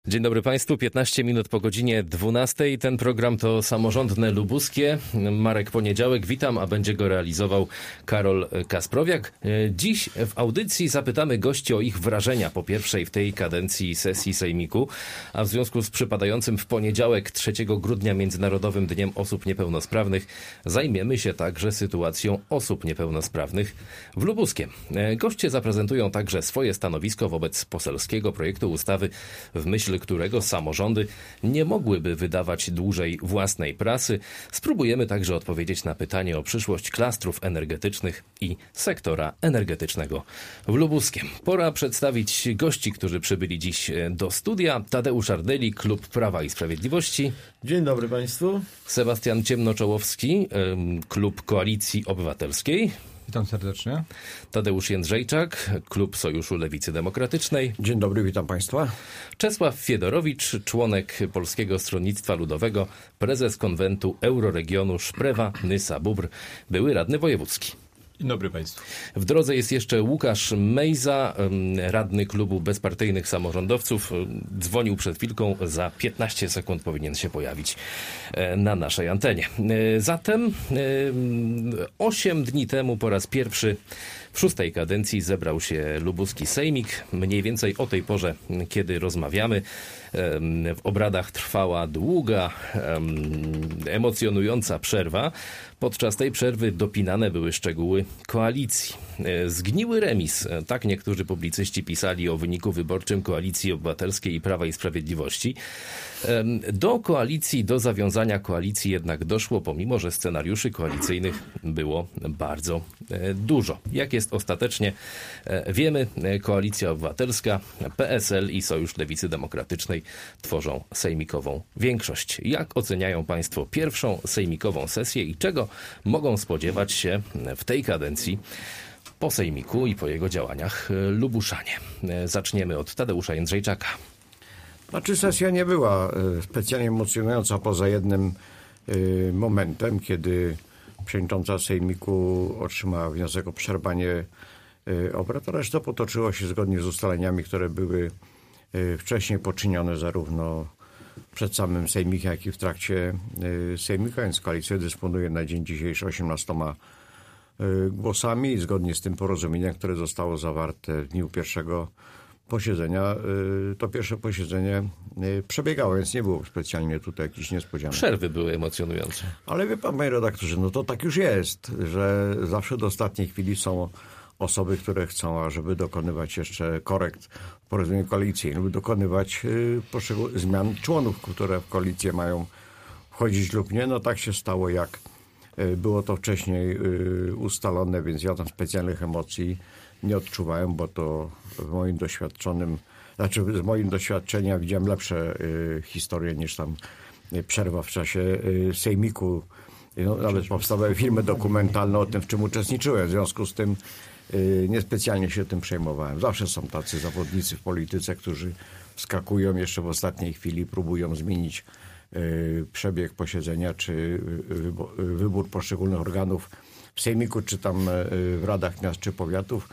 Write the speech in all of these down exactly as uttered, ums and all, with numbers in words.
Dzień dobry Państwu, piętnaście minut po godzinie dwunastej. Ten program to Samorządne Lubuskie. Marek Poniedziałek, witam, a będzie go realizował Karol Kasprowiak. Dziś w audycji zapytamy gości o ich wrażenia po pierwszej w tej kadencji sesji Sejmiku, a w związku z przypadającym w poniedziałek trzeciego grudnia Międzynarodowym Dniem Osób Niepełnosprawnych zajmiemy się także sytuacją osób niepełnosprawnych w Lubuskiem. Goście zaprezentują także swoje stanowisko wobec poselskiego projektu ustawy, w myśl którego samorządy nie mogłyby wydawać dłużej własnej prasy. Spróbujemy także odpowiedzieć na pytanie o przyszłość klastrów energetycznych i sektora energetycznego w Lubuskiem. Pora przedstawić gości, którzy przybyli dziś do studia. Tadeusz Ardyli, Klub Prawa i Sprawiedliwości. Dzień dobry Państwu. Sebastian Ciemnoczałowski, Klub Koalicji Obywatelskiej. Witam serdecznie. Tadeusz Jędrzejczak, Klub Sojuszu Lewicy Demokratycznej. Dzień dobry, witam Państwa. Czesław Fiedorowicz, członek Polskiego Stronnictwa Ludowego, prezes konwentu Euroregionu Szprewa-Nysa-Bóbr, były radny wojewódzki. Dzień dobry Państwu. W drodze jest jeszcze Łukasz Mejza, radny Klubu Bezpartyjnych Samorządowców. Dzwonił przed chwilką, za piętnaście sekund powinien się pojawić na naszej antenie. Zatem osiem dni temu po raz pierwszy w szóstej kadencji zebrał się lubuski sejmik. Mniej więcej o tej porze, kiedy rozmawiamy, w obradach trwała długa, emocjonująca przerwa. Podczas tej przerwy dopinane były szczegóły koalicji. Zgniły remis, tak niektórzy publicyści pisali o wyniku wyborczym Koalicji Obywatelskiej i Prawa i Sprawiedliwości. Do koalicji, do zawiązania koalicji jednak doszło, pomimo że scenariuszy koalicyjnych było bardzo dużo. Jak jest ostatecznie, wiemy, Koalicja Obywatelska, P S L i Sojusz Lewicy Demokratycznej tworzą sejmikową większość. Jak oceniają Państwo pierwszą sejmikową sesję i czego mogą spodziewać się w tej kadencji po sejmiku i po jego działaniach Lubuszanie? Zaczniemy od Tadeusza Jędrzejczaka. Znaczy sesja nie była specjalnie emocjonująca poza jednym y, momentem, kiedy przewodnicząca Sejmiku otrzymała wniosek o przerwanie y, obrad. Reszta potoczyło się zgodnie z ustaleniami, które były y, wcześniej poczynione zarówno przed samym Sejmikiem, jak i w trakcie y, Sejmika, więc koalicja dysponuje na dzień dzisiejszy osiemnastoma y, głosami i zgodnie z tym porozumieniem, które zostało zawarte w dniu pierwszego posiedzenia, to pierwsze posiedzenie przebiegało, więc nie było specjalnie tutaj jakichś niespodzianek. Przerwy były emocjonujące. Ale wie pan, panie redaktorze, no to tak już jest, że zawsze do ostatniej chwili są osoby, które chcą, ażeby dokonywać jeszcze korekt w porozumieniu koalicyjnym, by dokonywać poszczególnych zmian członów, które w koalicję mają wchodzić lub nie. No tak się stało, jak było to wcześniej ustalone, więc ja tam specjalnych emocji nie odczuwałem, bo to w moim doświadczonym, znaczy z moim doświadczenia widziałem lepsze y, historie niż tam y, przerwa w czasie y, Sejmiku. No, nawet powstawały filmy dokumentalne o tym, w czym uczestniczyłem. W związku z tym y, niespecjalnie się tym przejmowałem. Zawsze są tacy zawodnicy w polityce, którzy wskakują jeszcze w ostatniej chwili, próbują zmienić y, przebieg posiedzenia, czy y, wybór poszczególnych organów w Sejmiku, czy tam y, w radach miast, czy powiatów.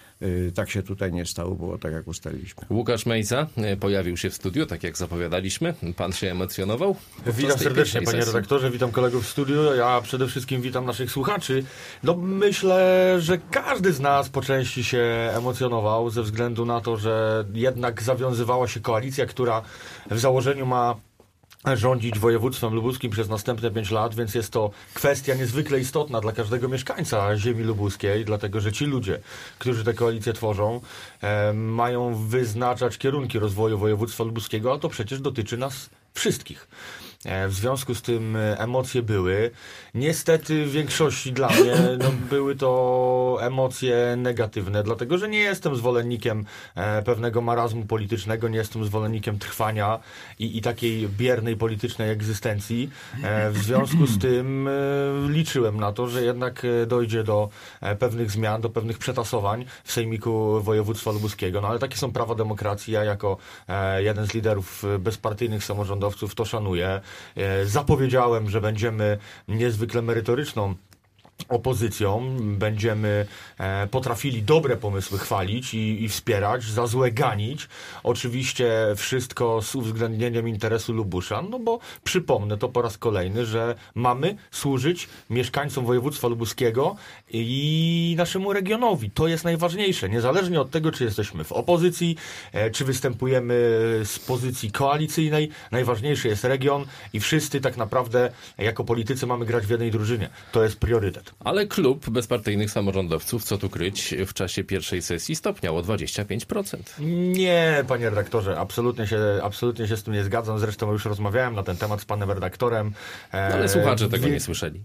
Tak się tutaj nie stało, było tak, jak ustaliliśmy. Łukasz Mejza pojawił się w studiu, tak jak zapowiadaliśmy. Pan się emocjonował? Witam serdecznie, panie redaktorze, witam kolegów w studiu. Ja przede wszystkim witam naszych słuchaczy. No myślę, że każdy z nas po części się emocjonował ze względu na to, że jednak zawiązywała się koalicja, która w założeniu ma rządzić województwem lubuskim przez następne pięć lat, więc jest to kwestia niezwykle istotna dla każdego mieszkańca ziemi lubuskiej, dlatego że ci ludzie, którzy tę koalicję tworzą, e, mają wyznaczać kierunki rozwoju województwa lubuskiego, a to przecież dotyczy nas wszystkich. W związku z tym emocje były. Niestety w większości dla mnie no, były to emocje negatywne, dlatego że nie jestem zwolennikiem e, pewnego marazmu politycznego, nie jestem zwolennikiem trwania i, i takiej biernej politycznej egzystencji. E, w związku z tym e, liczyłem na to, że jednak dojdzie do e, pewnych zmian, do pewnych przetasowań w Sejmiku Województwa Lubuskiego. No ale takie są prawa demokracji. Ja jako e, jeden z liderów bezpartyjnych samorządowców to szanuję. Zapowiedziałem, że będziemy niezwykle merytoryczną opozycją, będziemy e, potrafili dobre pomysły chwalić i, i wspierać, za złe ganić. Oczywiście wszystko z uwzględnieniem interesu Lubuszan, no bo przypomnę to po raz kolejny, że mamy służyć mieszkańcom województwa lubuskiego i naszemu regionowi. To jest najważniejsze. Niezależnie od tego, czy jesteśmy w opozycji, e, czy występujemy z pozycji koalicyjnej, najważniejszy jest region i wszyscy tak naprawdę jako politycy mamy grać w jednej drużynie. To jest priorytet. Ale klub bezpartyjnych samorządowców, co tu kryć, w czasie pierwszej sesji stopniał o dwadzieścia pięć procent. Nie, panie redaktorze, absolutnie się, absolutnie się z tym nie zgadzam. Zresztą już rozmawiałem na ten temat z panem redaktorem. No, ale słuchacze tego nie słyszeli.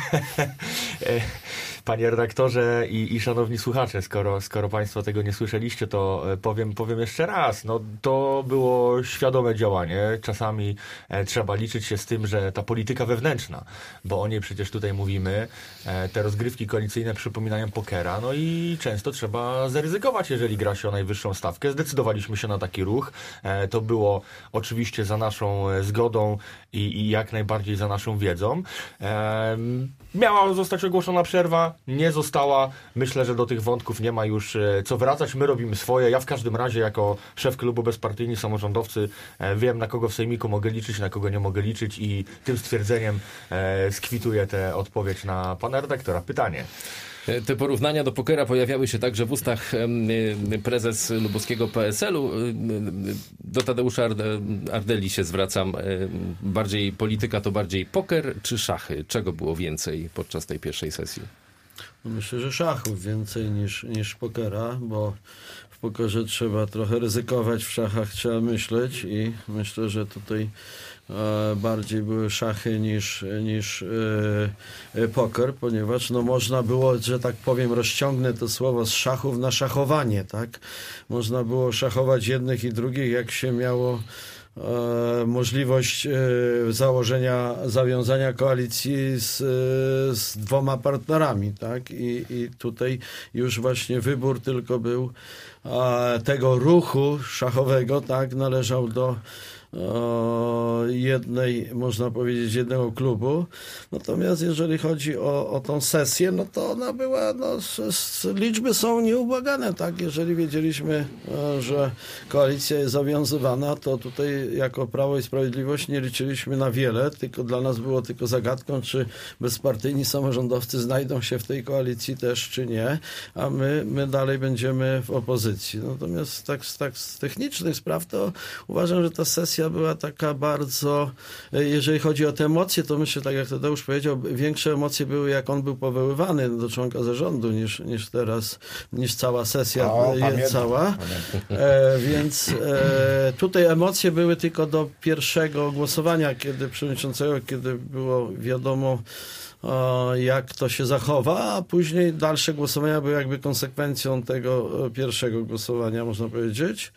Panie redaktorze i, i szanowni słuchacze, skoro, skoro państwo tego nie słyszeliście, to powiem, powiem jeszcze raz. No, to było świadome działanie. Czasami e, trzeba liczyć się z tym, że ta polityka wewnętrzna, bo o niej przecież tutaj mówimy, e, te rozgrywki koalicyjne przypominają pokera, no i często trzeba zaryzykować, jeżeli gra się o najwyższą stawkę. Zdecydowaliśmy się na taki ruch. E, to było oczywiście za naszą zgodą i, i jak najbardziej za naszą wiedzą. E, miała zostać ogłoszona przerwa, nie została. Myślę, że do tych wątków nie ma już co wracać. My robimy swoje. Ja w każdym razie jako szef klubu Bezpartyjni Samorządowcy wiem, na kogo w sejmiku mogę liczyć, na kogo nie mogę liczyć i tym stwierdzeniem e, skwituję tę odpowiedź na pana redaktora. Pytanie. Te porównania do pokera pojawiały się także w ustach prezes lubuskiego P S L u. Do Tadeusza Ardeli się zwracam. Bardziej polityka to bardziej poker czy szachy? Czego było więcej podczas tej pierwszej sesji? Myślę, że szachów więcej niż, niż pokera, bo w pokerze trzeba trochę ryzykować, w szachach trzeba myśleć i myślę, że tutaj e, bardziej były szachy niż, niż e, e, poker, ponieważ no, można było, że tak powiem, rozciągnę to słowo z szachów na szachowanie, tak? Można było szachować jednych i drugich, jak się miało E, możliwość e, założenia, zawiązania koalicji z, e, z dwoma partnerami, tak? I, i tutaj już właśnie wybór tylko był e, tego ruchu szachowego, tak? Należał do e, jednej, można powiedzieć, jednego klubu. Natomiast jeżeli chodzi o, o tą sesję, no to ona była, no, z, z, liczby są nieubłagane, tak? Jeżeli wiedzieliśmy, e, że koalicja jest zawiązywana, to tutaj jako Prawo i Sprawiedliwość nie liczyliśmy na wiele, tylko dla nas było tylko zagadką, czy bezpartyjni samorządowcy znajdą się w tej koalicji też, czy nie, a my, my dalej będziemy w opozycji. Natomiast tak, tak z technicznych spraw, to uważam, że ta sesja była taka bardzo, jeżeli chodzi o te emocje, to myślę, tak jak Tadeusz powiedział, większe emocje były, jak on był powoływany do członka zarządu, niż, niż teraz, niż cała sesja o, jest cała. E, więc e, tutaj emocje były tylko do pierwszego głosowania, kiedy przewodniczącego, kiedy było wiadomo, o, jak to się zachowa, a później dalsze głosowania były jakby konsekwencją tego pierwszego głosowania, można powiedzieć.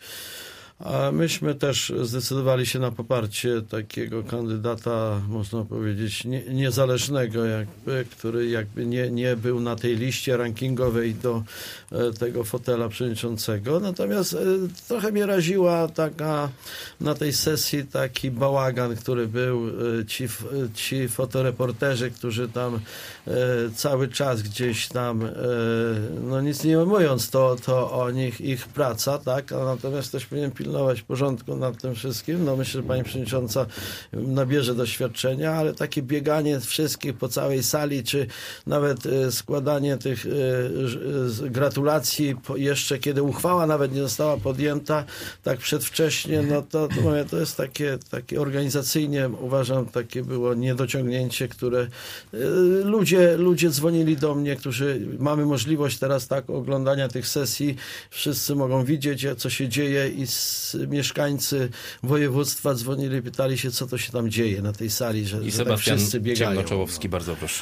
A myśmy też zdecydowali się na poparcie takiego kandydata, można powiedzieć, nie, niezależnego, jakby, który jakby nie, nie był na tej liście rankingowej do e, tego fotela przewodniczącego. Natomiast e, trochę mnie raziła taka na tej sesji taki bałagan, który był, e, ci, ci fotoreporterzy, którzy tam e, cały czas gdzieś tam, e, no nic nie mówiąc, to, to o nich ich praca, tak? A natomiast też powinien pilnować porządku nad tym wszystkim. No myślę, że pani przewodnicząca nabierze doświadczenia, ale takie bieganie wszystkich po całej sali, czy nawet e, składanie tych e, e, gratulacji po, jeszcze kiedy uchwała nawet nie została podjęta, tak przedwcześnie, no to, to, mówię, to jest takie, takie organizacyjnie uważam, takie było niedociągnięcie, które e, ludzie, ludzie dzwonili do mnie, którzy mamy możliwość teraz tak oglądania tych sesji, wszyscy mogą widzieć, co się dzieje i z mieszkańcy województwa dzwonili, pytali się, co to się tam dzieje na tej sali, że, I że Sebastian tak wszyscy biegają. Ciemnoczołowski, bardzo proszę.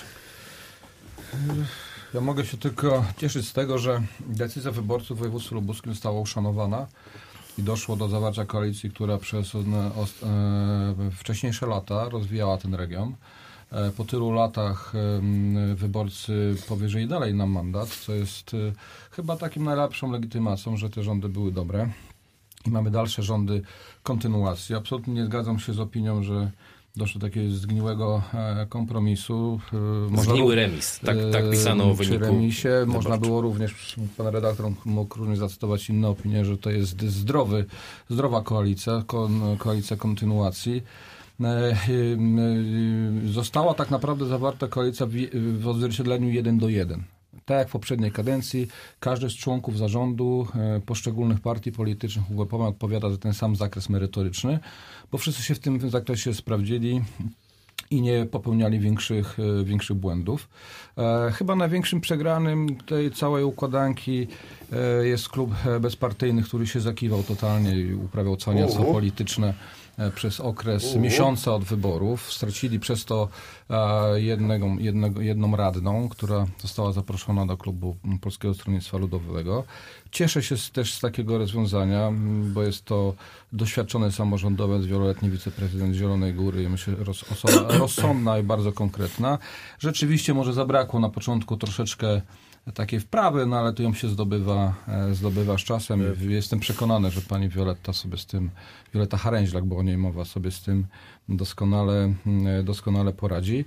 Ja mogę się tylko cieszyć z tego, że decyzja wyborców w województwie lubuskim została uszanowana i doszło do zawarcia koalicji, która przez e, e, wcześniejsze lata rozwijała ten region. E, po tylu latach e, wyborcy powierzyli dalej nam mandat, co jest e, chyba takim najlepszą legitymacją, że te rządy były dobre. I mamy dalsze rządy kontynuacji. Absolutnie nie zgadzam się z opinią, że doszło do takiego zgniłego kompromisu. Zgniły remis, tak, tak pisano o wyniku. Przy remisie można było również, pan redaktor mógł również zacytować inne opinie, że to jest zdrowy, zdrowa koalicja, koalicja kontynuacji. Została tak naprawdę zawarta koalicja w, w odzwierciedleniu jeden do jeden. Tak jak w poprzedniej kadencji, każdy z członków zarządu poszczególnych partii politycznych ugrupowań odpowiada za ten sam zakres merytoryczny, bo wszyscy się w tym zakresie sprawdzili i nie popełniali większych, większych błędów. Chyba największym przegranym tej całej układanki jest klub bezpartyjny, który się zakiwał totalnie i uprawiał cwaniactwo polityczne przez okres uh. miesiąca od wyborów. Stracili przez to e, jednego, jednego, jedną radną, która została zaproszona do klubu Polskiego Stronnictwa Ludowego. Cieszę się z, też z takiego rozwiązania, bo jest to doświadczony samorządowiec, wieloletni wiceprezydent Zielonej Góry, myślę, roz, osoba rozsądna i bardzo konkretna. Rzeczywiście może zabrakło na początku troszeczkę takiej wprawy, no ale to ją się zdobywa, zdobywa z czasem. Jestem przekonany, że pani Wioletta sobie z tym, Wioletta Haręźlak, bo o niej mowa, sobie z tym doskonale, doskonale poradzi.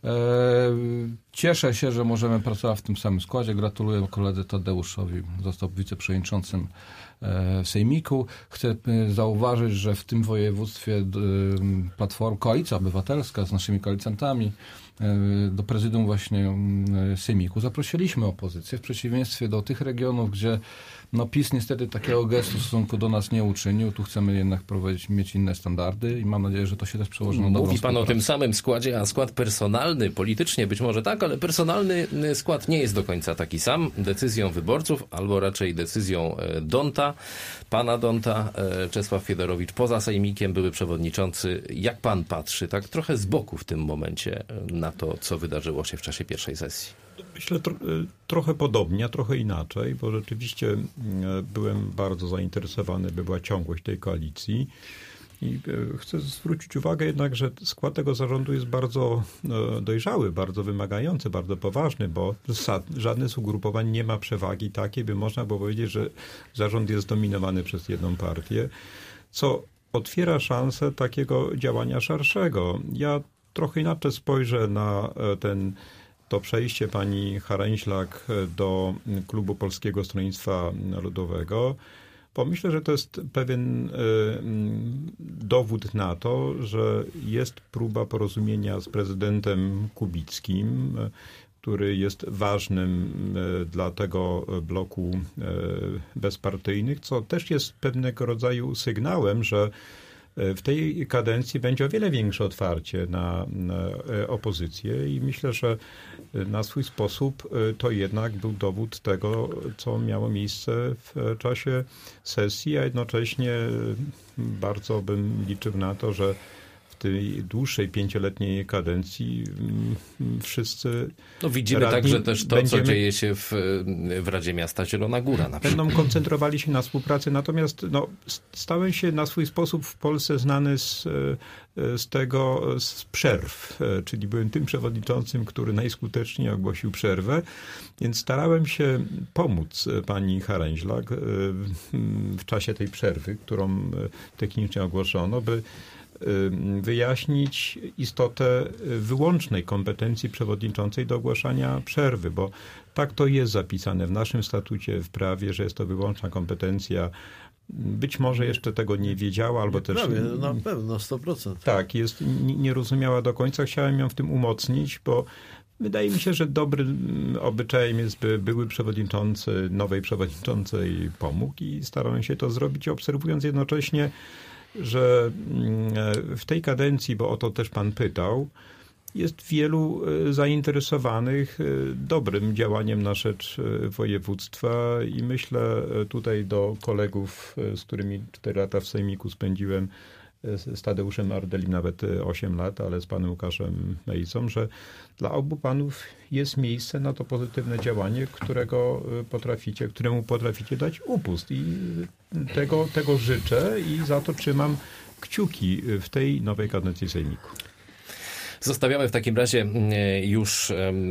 Cieszę się, że możemy pracować w tym samym składzie. Gratuluję koledze Tadeuszowi, został wiceprzewodniczącym Sejmiku. Chcę zauważyć, że w tym województwie Platforma, Koalicja Obywatelska z naszymi koalicjantami do prezydium właśnie Sejmiku zaprosiliśmy opozycję, w przeciwieństwie do tych regionów, gdzie no PiS niestety takiego gestu w stosunku do nas nie uczynił. Tu chcemy jednak prowadzić, mieć inne standardy i mam nadzieję, że to się też przełoży na dobrą Mówi pan o tym samym składzie, a skład personalny, politycznie być może tak, ale personalny skład nie jest do końca taki sam. Decyzją wyborców, albo raczej decyzją Donta, pana Donta, Czesław Fiedorowicz poza Sejmikiem, były przewodniczący. Jak pan patrzy, tak trochę z boku w tym momencie na to, co wydarzyło się w czasie pierwszej sesji? Myślę tro, trochę podobnie, a trochę inaczej, bo rzeczywiście byłem bardzo zainteresowany, by była ciągłość tej koalicji. I chcę zwrócić uwagę jednak, że skład tego zarządu jest bardzo dojrzały, bardzo wymagający, bardzo poważny, bo żadne z ugrupowań nie ma przewagi takiej, by można było powiedzieć, że zarząd jest dominowany przez jedną partię, co otwiera szansę takiego działania szerszego. Ja trochę inaczej spojrzę na ten to przejście pani Haręźlak do klubu Polskiego Stronnictwa Ludowego, bo myślę, że to jest pewien dowód na to, że jest próba porozumienia z prezydentem Kubickim, który jest ważnym dla tego bloku bezpartyjnych, co też jest pewnego rodzaju sygnałem, że w tej kadencji będzie o wiele większe otwarcie na, na opozycję i myślę, że na swój sposób to jednak był dowód tego, co miało miejsce w czasie sesji, a jednocześnie bardzo bym liczył na to, że w tej dłuższej pięcioletniej kadencji wszyscy No widzimy także też to, będziemy, co dzieje się w, w Radzie Miasta Zielona Góra na przykład. Będą koncentrowali się na współpracy, natomiast no, stałem się na swój sposób w Polsce znany z, z tego, z przerw, czyli byłem tym przewodniczącym, który najskuteczniej ogłosił przerwę, więc starałem się pomóc pani Haręźlak w czasie tej przerwy, którą technicznie ogłoszono, by wyjaśnić istotę wyłącznej kompetencji przewodniczącej do ogłaszania przerwy, bo tak to jest zapisane w naszym statucie, w prawie, że jest to wyłączna kompetencja. Być może jeszcze tego nie wiedziała, albo nie też... Prawie, na pewno, sto procent. Tak, jest, nie, nie rozumiała do końca. Chciałem ją w tym umocnić, bo wydaje mi się, że dobrym obyczajem jest, by były przewodniczący, nowej przewodniczącej pomógł i starałem się to zrobić, obserwując jednocześnie, że w tej kadencji, bo o to też pan pytał, jest wielu zainteresowanych dobrym działaniem na rzecz województwa i myślę tutaj do kolegów, z którymi cztery lata w Sejmiku spędziłem, z Tadeuszem Ardelim nawet osiem lat, ale z panem Łukaszem Mejcą, że dla obu panów jest miejsce na to pozytywne działanie, którego potraficie, któremu potraficie dać upust. I tego, tego życzę i za to trzymam kciuki w tej nowej kadencji Sejmiku. Zostawiamy w takim razie już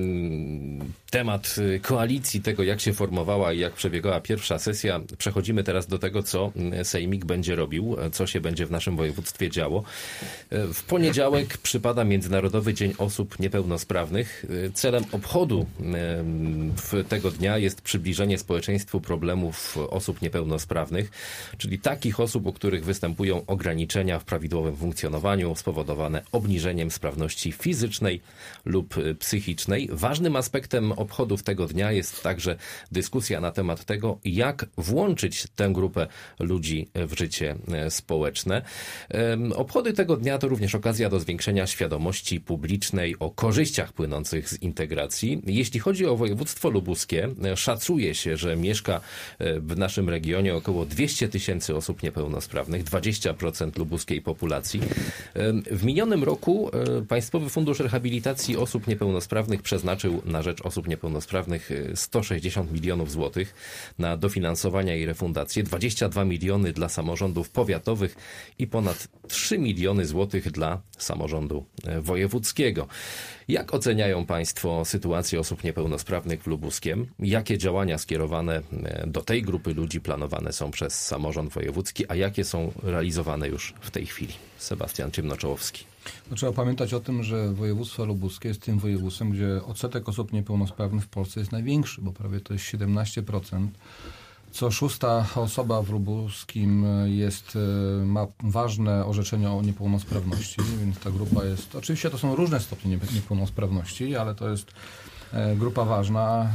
temat koalicji, tego jak się formowała i jak przebiegała pierwsza sesja. Przechodzimy teraz do tego, co Sejmik będzie robił, co się będzie w naszym województwie działo. W poniedziałek przypada Międzynarodowy Dzień Osób Niepełnosprawnych. Celem obchodu tego dnia jest przybliżenie społeczeństwu problemów osób niepełnosprawnych, czyli takich osób, u których występują ograniczenia w prawidłowym funkcjonowaniu spowodowane obniżeniem sprawności fizycznej lub psychicznej. Ważnym aspektem obchodów tego dnia jest także dyskusja na temat tego, jak włączyć tę grupę ludzi w życie społeczne. Obchody tego dnia to również okazja do zwiększenia świadomości publicznej o korzyściach płynących z integracji. Jeśli chodzi o województwo lubuskie, szacuje się, że mieszka w naszym regionie około dwieście tysięcy osób niepełnosprawnych, dwadzieścia procent lubuskiej populacji. W minionym roku Państwowy Fundusz Rehabilitacji Osób Niepełnosprawnych przeznaczył na rzecz osób niepełnosprawnych sto sześćdziesiąt milionów złotych na dofinansowania i refundacje, dwadzieścia dwa miliony dla samorządów powiatowych i ponad trzy miliony złotych dla samorządu wojewódzkiego. Jak oceniają Państwo sytuację osób niepełnosprawnych w Lubuskiem? Jakie działania skierowane do tej grupy ludzi planowane są przez samorząd wojewódzki, a jakie są realizowane już w tej chwili? Sebastian Ciemnoczołowski. No, trzeba pamiętać o tym, że województwo lubuskie jest tym województwem, gdzie odsetek osób niepełnosprawnych w Polsce jest największy, bo prawie to jest siedemnaście procent. Co szósta osoba w lubuskim jest, ma ważne orzeczenie o niepełnosprawności, więc ta grupa jest, oczywiście to są różne stopnie niepełnosprawności, ale to jest grupa ważna,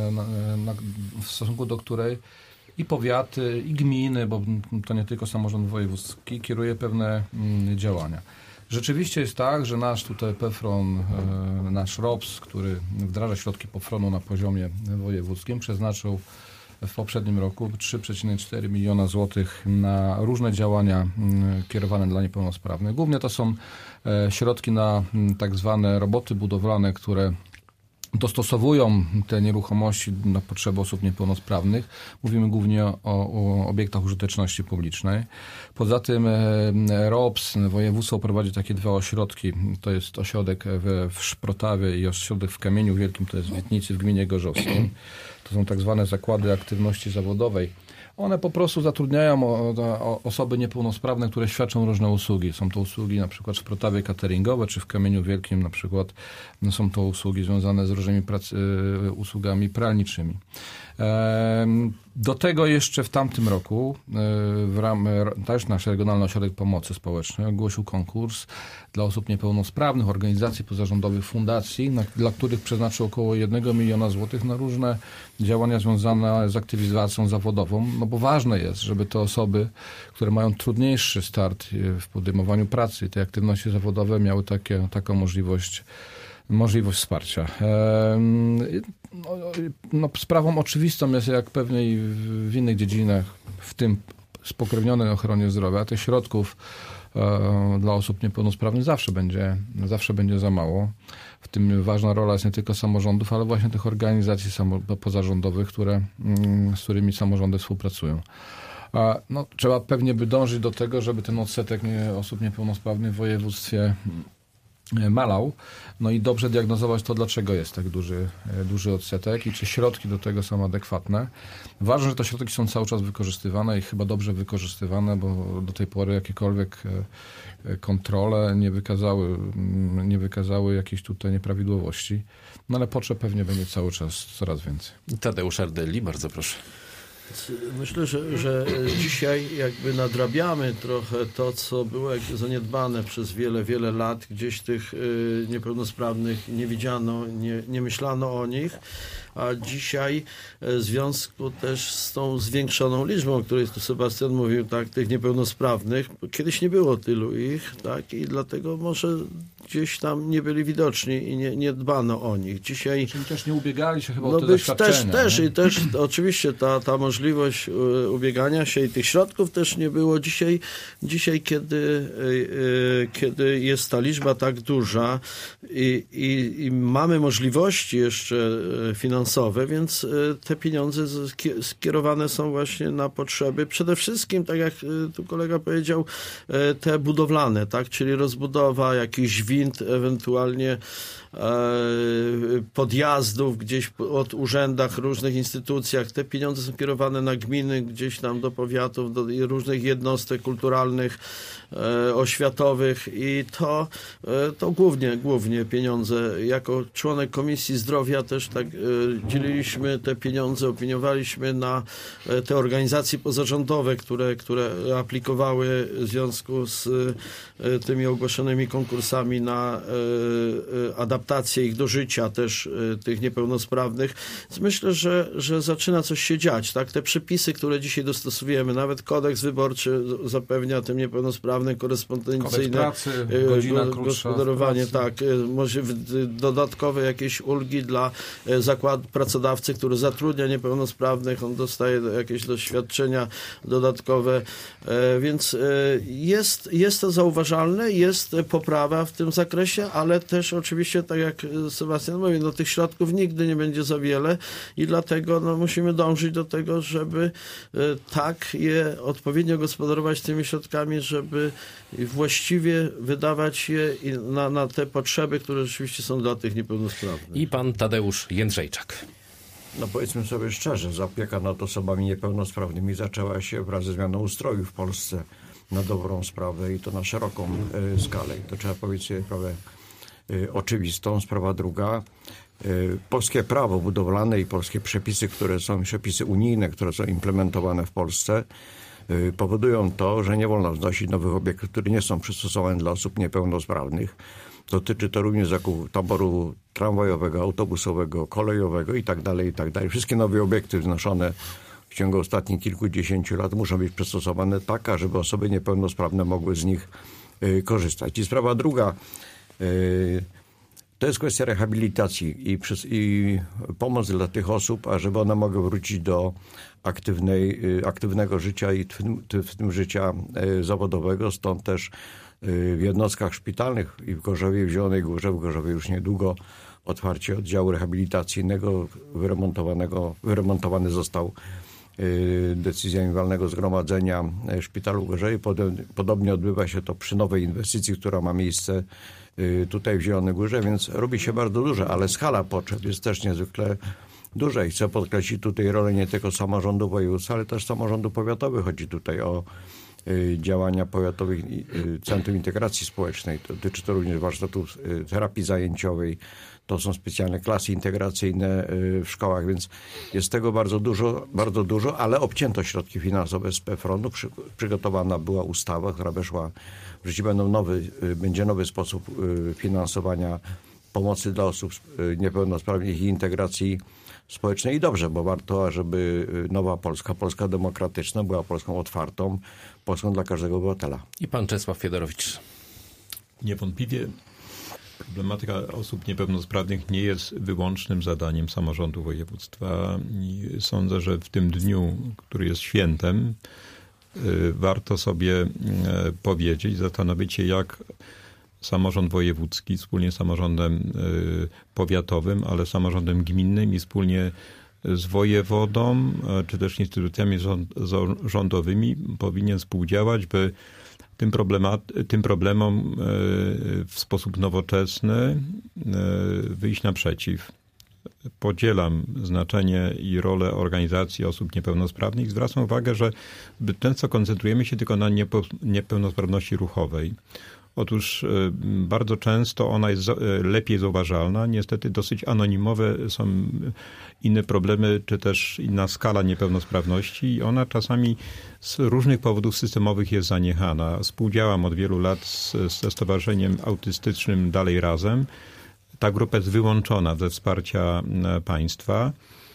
w stosunku do której i powiaty, i gminy, bo to nie tylko samorząd wojewódzki, kieruje pewne działania. Rzeczywiście jest tak, że nasz tutaj PFRON, nasz ROPS, który wdraża środki PFRON-u na poziomie wojewódzkim, przeznaczył w poprzednim roku trzy przecinek cztery miliona złotych na różne działania kierowane dla niepełnosprawnych. Głównie to są środki na tak zwane roboty budowlane, które dostosowują te nieruchomości na potrzeby osób niepełnosprawnych. Mówimy głównie o, o obiektach użyteczności publicznej. Poza tym ROPS, województwo prowadzi takie dwa ośrodki. To jest ośrodek w, w Szprotawie i ośrodek w Kamieniu Wielkim, to jest w Wietnicy w gminie Gorzowskiej. To są tak zwane zakłady aktywności zawodowej. One po prostu zatrudniają o, o osoby niepełnosprawne, które świadczą różne usługi. Są to usługi na przykład w Szprotawie cateringowe, czy w Kamieniu Wielkim na przykład no, są to usługi związane z różnymi prac, y, usługami pralniczymi. Do tego jeszcze w tamtym roku w ramach też nasz Regionalny Ośrodek Pomocy Społecznej ogłosił konkurs dla osób niepełnosprawnych, organizacji pozarządowych, fundacji, na, dla których przeznaczył około jednego miliona złotych na różne działania związane z aktywizacją zawodową, no bo ważne jest, żeby te osoby, które mają trudniejszy start w podejmowaniu pracy i tej aktywności zawodowe miały takie, taką możliwość możliwość wsparcia. No, sprawą oczywistą jest, jak pewnie i w innych dziedzinach, w tym spokrewnionej ochronie zdrowia, tych środków dla osób niepełnosprawnych zawsze będzie, zawsze będzie za mało. W tym ważna rola jest nie tylko samorządów, ale właśnie tych organizacji pozarządowych, które, z którymi samorządy współpracują. No, trzeba pewnie by dążyć do tego, żeby ten odsetek osób niepełnosprawnych w województwie malał, no i dobrze diagnozować to, dlaczego jest tak duży, duży odsetek i czy środki do tego są adekwatne. Ważne, że te środki są cały czas wykorzystywane i chyba dobrze wykorzystywane, bo do tej pory jakiekolwiek kontrole nie wykazały, nie wykazały jakiejś tutaj nieprawidłowości, no ale potrzeb pewnie będzie cały czas coraz więcej. Tadeusz Ardelli, bardzo proszę. Myślę, że, że dzisiaj jakby nadrabiamy trochę to, co było jakby zaniedbane przez wiele, wiele lat. Gdzieś tych y, niepełnosprawnych nie widziano, nie, nie myślano o nich, a dzisiaj w związku też z tą zwiększoną liczbą, o której tu Sebastian mówił, tak, tych niepełnosprawnych, kiedyś nie było tylu ich, tak, i dlatego może gdzieś tam nie byli widoczni i nie, nie dbano o nich. Dzisiaj... Czyli też nie ubiegali się chyba no o te być, doświadczenia. Też, też, i też oczywiście ta, ta możliwość ubiegania się i tych środków też nie było. Dzisiaj, dzisiaj kiedy, kiedy jest ta liczba tak duża i, i, i mamy możliwości jeszcze finansowe, finansowe, więc te pieniądze skierowane są właśnie na potrzeby, przede wszystkim, tak jak tu kolega powiedział, te budowlane, tak, czyli rozbudowa, jakiś wind, ewentualnie podjazdów gdzieś od urzędach, różnych instytucjach. Te pieniądze są kierowane na gminy, gdzieś tam do powiatów, do różnych jednostek kulturalnych, oświatowych i to, to głównie, głównie pieniądze. Jako członek Komisji Zdrowia też tak dzieliliśmy te pieniądze, opiniowaliśmy na te organizacje pozarządowe, które, które aplikowały w związku z tymi ogłoszonymi konkursami na adaptację ich do życia, też tych niepełnosprawnych. Więc myślę, że, że zaczyna coś się dziać. Tak? Te przepisy, które dzisiaj dostosowujemy, nawet kodeks wyborczy zapewnia tym niepełnosprawnym korespondencyjne pracy, godzina gospodarowanie, tak, może dodatkowe jakieś ulgi dla zakładu pracodawcy, który zatrudnia niepełnosprawnych, on dostaje jakieś doświadczenia dodatkowe, więc jest, jest to zauważalne, jest poprawa w tym zakresie, ale też oczywiście, tak jak Sebastian mówi, no tych środków nigdy nie będzie za wiele i dlatego no, musimy dążyć do tego, żeby tak je odpowiednio gospodarować tymi środkami, żeby właściwie wydawać je na, na te potrzeby, które rzeczywiście są dla tych niepełnosprawnych. I pan Tadeusz Jędrzejczak. No powiedzmy sobie szczerze, opieka nad osobami niepełnosprawnymi zaczęła się wraz ze zmianą ustroju w Polsce na dobrą sprawę i to na szeroką y, skalę. I to trzeba powiedzieć sobie sprawę y, oczywistą. Sprawa druga. Y, polskie prawo budowlane i polskie przepisy, które są przepisy unijne, które są implementowane w Polsce, y, powodują to, że nie wolno wznosić nowych obiektów, które nie są przystosowane dla osób niepełnosprawnych. Dotyczy to również zakupu taboru tramwajowego, autobusowego, kolejowego i tak dalej, i tak dalej. Wszystkie nowe obiekty wznoszone w ciągu ostatnich kilkudziesięciu lat muszą być przystosowane tak, żeby osoby niepełnosprawne mogły z nich y, korzystać. I sprawa druga, y, to jest kwestia rehabilitacji i, przez, i pomoc dla tych osób, ażeby one mogły wrócić do aktywnej, y, aktywnego życia i w tym, w tym życia y, zawodowego. Stąd też w jednostkach szpitalnych i w Gorzowie, w Zielonej Górze, w Gorzowie już niedługo otwarcie oddziału rehabilitacyjnego wyremontowanego, wyremontowany został decyzjami walnego zgromadzenia szpitalu w Gorzowie. Podobnie odbywa się to przy nowej inwestycji, która ma miejsce tutaj w Zielonej Górze, więc robi się bardzo dużo, ale skala potrzeb jest też niezwykle duża i chcę podkreślić tutaj rolę nie tylko samorządu województwa, ale też samorządu powiatowych. Chodzi tutaj o działania powiatowych Centrum Integracji Społecznej. Dotyczy to również warsztatów terapii zajęciowej. To są specjalne klasy integracyjne w szkołach, więc jest tego bardzo dużo, bardzo dużo, ale obcięto środki finansowe z PFRON-u. Przy, przygotowana była ustawa, która weszła w życie. Będą nowy, będzie nowy sposób finansowania pomocy dla osób niepełnosprawnych i integracji społecznej. I dobrze, bo warto, żeby nowa Polska, Polska demokratyczna była Polską otwartą, Polską dla każdego obywatela. I pan Czesław Fiedorowicz. Niewątpliwie problematyka osób niepełnosprawnych nie jest wyłącznym zadaniem samorządu województwa. I sądzę, że w tym dniu, który jest świętem, warto sobie powiedzieć, zastanowić się, jak samorząd wojewódzki wspólnie z samorządem powiatowym, ale samorządem gminnym i wspólnie z wojewodą, czy też instytucjami rządowymi powinien współdziałać, by tym, problemat- tym problemom w sposób nowoczesny wyjść naprzeciw. Podzielam znaczenie i rolę organizacji osób niepełnosprawnych. Zwracam uwagę, że często koncentrujemy się tylko na niepo- niepełnosprawności ruchowej. Otóż bardzo często ona jest lepiej zauważalna. Niestety dosyć anonimowe są inne problemy, czy też inna skala niepełnosprawności i ona czasami z różnych powodów systemowych jest zaniechana. Współdziałam od wielu lat z, ze Stowarzyszeniem Autystycznym Dalej Razem. Ta grupa jest wyłączona ze wsparcia państwa.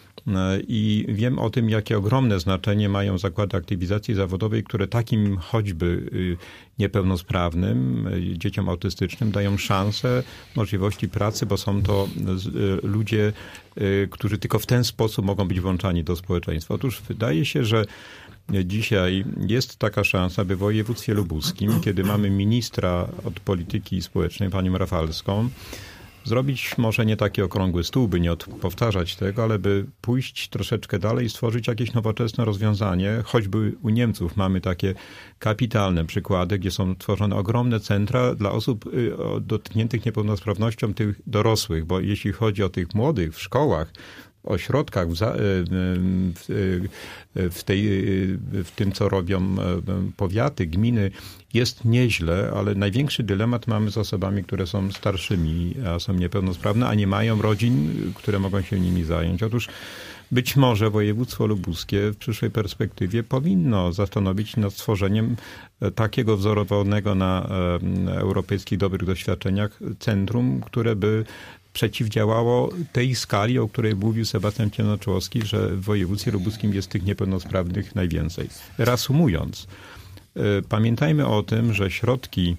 I wiem o tym, jakie ogromne znaczenie mają zakłady aktywizacji zawodowej, które takim choćby niepełnosprawnym, dzieciom autystycznym dają szansę, możliwości pracy, bo są to ludzie, którzy tylko w ten sposób mogą być włączani do społeczeństwa. Otóż wydaje się, że dzisiaj jest taka szansa, by w województwie lubuskim, kiedy mamy ministra od polityki społecznej, panią Rafalską, zrobić może nie taki okrągły stół, by nie powtarzać tego, ale by pójść troszeczkę dalej i stworzyć jakieś nowoczesne rozwiązanie. Choćby u Niemców mamy takie kapitalne przykłady, gdzie są tworzone ogromne centra dla osób dotkniętych niepełnosprawnością, tych dorosłych, bo jeśli chodzi o tych młodych w szkołach, ośrodkach, w, za, w, w, tej, w tym, co robią powiaty, gminy, jest nieźle, ale największy dylemat mamy z osobami, które są starszymi, a są niepełnosprawne, a nie mają rodzin, które mogą się nimi zająć. Otóż być może województwo lubuskie w przyszłej perspektywie powinno zastanowić się nad stworzeniem takiego wzorowanego na europejskich dobrych doświadczeniach centrum, które by przeciwdziałało tej skali, o której mówił Sebastian Ciemnoczłowski, że w województwie lubuskim jest tych niepełnosprawnych najwięcej. Reasumując, pamiętajmy o tym, że środki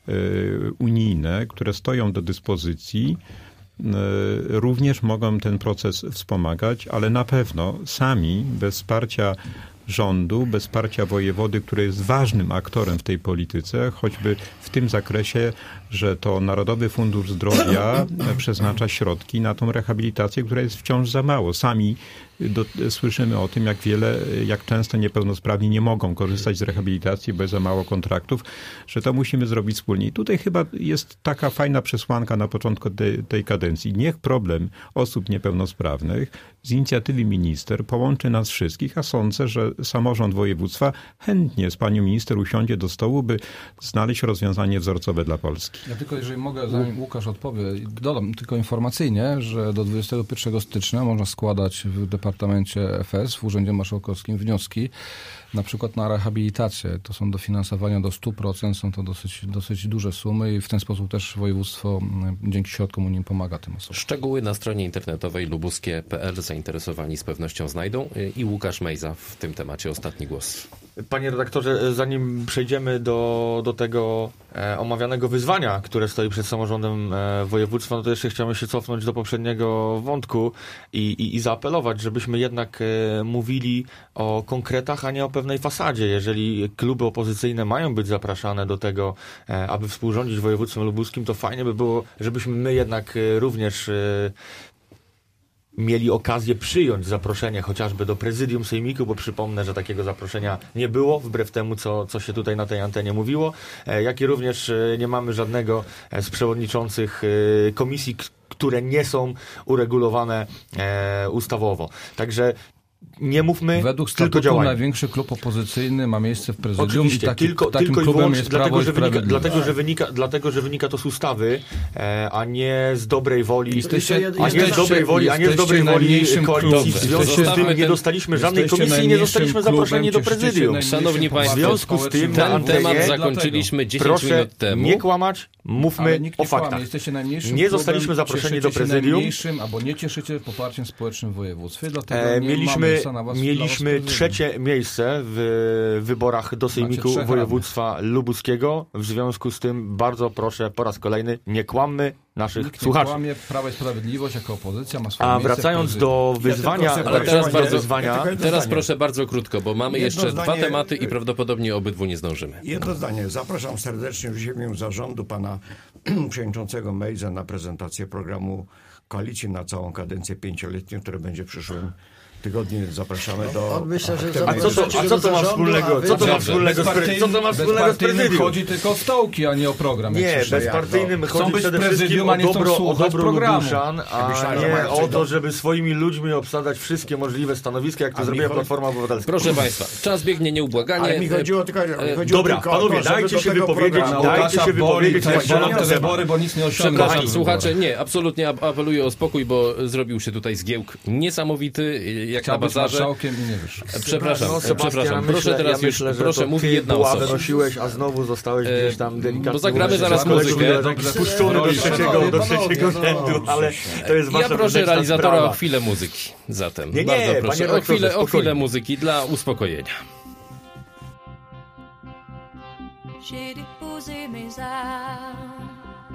unijne, które stoją do dyspozycji, również mogą ten proces wspomagać, ale na pewno sami, bez wsparcia rządu, bez wsparcia wojewody, który jest ważnym aktorem w tej polityce, choćby w tym zakresie, że to Narodowy Fundusz Zdrowia przeznacza środki na tą rehabilitację, która jest wciąż za mało. Sami do, słyszymy o tym, jak wiele, jak często niepełnosprawni nie mogą korzystać z rehabilitacji, bo jest za mało kontraktów, że to musimy zrobić wspólnie. I tutaj chyba jest taka fajna przesłanka na początku tej, tej kadencji. Niech problem osób niepełnosprawnych z inicjatywy minister połączy nas wszystkich, a sądzę, że samorząd województwa chętnie z panią minister usiądzie do stołu, by znaleźć rozwiązanie wzorcowe dla Polski. Ja tylko, jeżeli mogę, zanim Łukasz odpowie, dodam tylko informacyjnie, że do dwudziestego pierwszego stycznia można składać w Departamencie F S, w Urzędzie Marszałkowskim wnioski, na przykład na rehabilitację. To są dofinansowania do stu procent, są to dosyć, dosyć duże sumy i w ten sposób też województwo dzięki środkom unijnym pomaga tym osobom. Szczegóły na stronie internetowej lubuskie kropka p l zainteresowani z pewnością znajdą. I Łukasz Mejza w tym temacie ostatni głos. Panie redaktorze, zanim przejdziemy do, do tego e, omawianego wyzwania, które stoi przed samorządem e, województwa, no to jeszcze chciałbym się cofnąć do poprzedniego wątku i, i, i zaapelować, żebyśmy jednak e, mówili o konkretach, a nie o pewnej fasadzie. Jeżeli kluby opozycyjne mają być zapraszane do tego, e, aby współrządzić województwem lubuskim, to fajnie by było, żebyśmy my jednak e, również e, mieli okazję przyjąć zaproszenie chociażby do prezydium sejmiku, bo przypomnę, że takiego zaproszenia nie było, wbrew temu, co, co się tutaj na tej antenie mówiło, e, jak i również e, nie mamy żadnego z przewodniczących e, komisji, k- które nie są uregulowane e, ustawowo. Także nie mówmy, według tylko statutu działajmy. Największy klub opozycyjny ma miejsce w prezydium. Oczywiście, i taki, tylko, takim tylko i klubem wyłącznie jest dlatego, Prawo i że wynika, Sprawiedliwość. dlatego, że wynika, dlatego, że wynika to z ustawy, e, a nie z dobrej woli, Jesteście, a nie z jesteście, dobrej woli, a nie z dobrej woli najmniejszym koalicji. klubem. W związku z tym nie ten- dostaliśmy żadnej jesteście komisji i nie zostaliśmy najmniejszym zaproszeni do klubem, prezydium. cieszycie się Szanowni najmniejszym Państwo, w związku z tym poparciem na Ten temat antenie, zakończyliśmy dziesięć proszę minut temu. nie kłamać, Ale mówmy nikt o nie kłamie. faktach. Jesteście najmniejszym Nie zostaliśmy klubem, zaproszeni do cieszycie się prezydium. najmniejszym, albo nie cieszycie poparciem społecznym w województwie. Dlatego E, nie mamy mieliśmy miejsca na was, mieliśmy dla was trzecie miejsce w wyborach do Sejmiku trzech Województwa Lubuskiego. W związku z tym bardzo proszę po raz kolejny nie kłammy naszych Nikt nie słuchaczy. kłamie, Prawo i Sprawiedliwość jako opozycja ma swoje A miejsce w wracając prezydium. do wyzwania, tylko Ale teraz Zdanie- bardzo, wyzwania, ja tylko jedno teraz zdanie. proszę bardzo krótko, bo mamy Jedno jeszcze dwa zdanie- tematy i prawdopodobnie obydwu nie zdążymy. Jedno zdanie. Zapraszam serdecznie w imieniu zarządu pana przewodniczącego Mejza na prezentację programu Koalicji na całą kadencję pięcioletnią, które będzie w przyszłym tygodniu. Zapraszamy do... On myślę, że aktywnej- a co to, a co to ma wspólnego, co to ma wspólnego z, pre, co to ma wspólnego z Bezpartyjnym prezydium? chodzi tylko o stołki, a nie o program. jak Nie, słyszę. bezpartyjnym Chcą chodzi być przede prezydium, wszystkim a o nie chcą dobro, o słuchać dobro programu. Lubuszan, a Myślałem, że nie mają o coś to, do- żeby swoimi ludźmi obsadzać wszystkie możliwe stanowiska, jak to A mi zrobiła chodzi- Platforma Obywatelska. Proszę Państwa, czas biegnie nieubłaganie. Ale mi chodziło tylko, mi E, chodziło dobra, tylko panowie, o to, żeby dajcie do się tego wypowiedzieć, programu- dajcie Łukasza się boli, wypowiedzieć, tak, jak bolą na te temat. wybory, bo nic nie osiągnął. Przepraszam, Kochani, słuchacze, nie, absolutnie ap- apeluję o spokój, bo zrobił się tutaj zgiełk niesamowity, jak Chciał na być bazarze. marszałkiem i nie wyszło. Przepraszam, No, Sebastian, przepraszam. myślę, Proszę teraz ja już, myślę, że proszę to mówi ty jedna buławę osoba. nosiłeś, a znowu zostałeś E, gdzieś tam delikatnie... bo zagramy mówiąc, zaraz że kolegów muzykę. tak Spuszczony do trzeciego, do trzeciego rzędu, ale to jest Ja wasza proszę wewnętrzna realizatora sprawa. o chwilę muzyki. Zatem, Nie, nie, bardzo panie proszę, o redaktorze, chwilę, o spokojnie. chwilę muzyki dla uspokojenia. J'ai déposé mes armes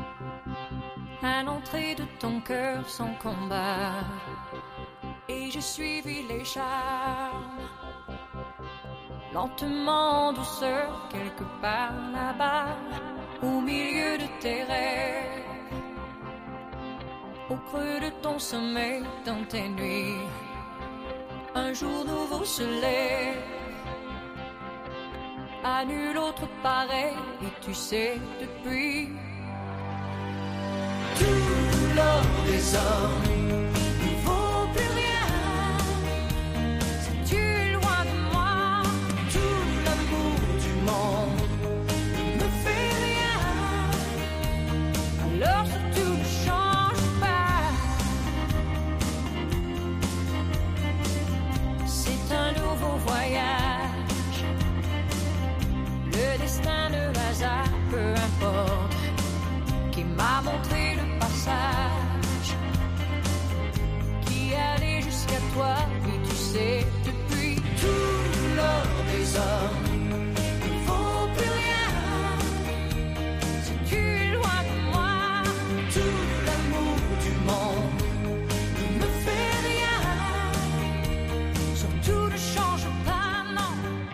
à l'entrée de ton cœur sans combat, et j'ai suivi les charmes, lentement, en douceur, quelque part là-bas, au milieu de tes rêves. au creux de ton sommeil, dans tes nuits. Un jour nouveau se lève, à nul autre pareil, et tu sais depuis tout l'or des hommes ne vaut plus rien. Si tu es loin de moi, tout l'amour du monde ne me fait rien. Alors surtout ne change pas. C'est un nouveau voyage. Le destin de hasard, peu importe, qui m'a montré le passage, qui allait jusqu'à toi, et tu sais, depuis tout l'or des hommes ne vaut plus rien. Si tu es loin de moi, tout l'amour du monde ne me fait rien. Surtout ne change pas, non.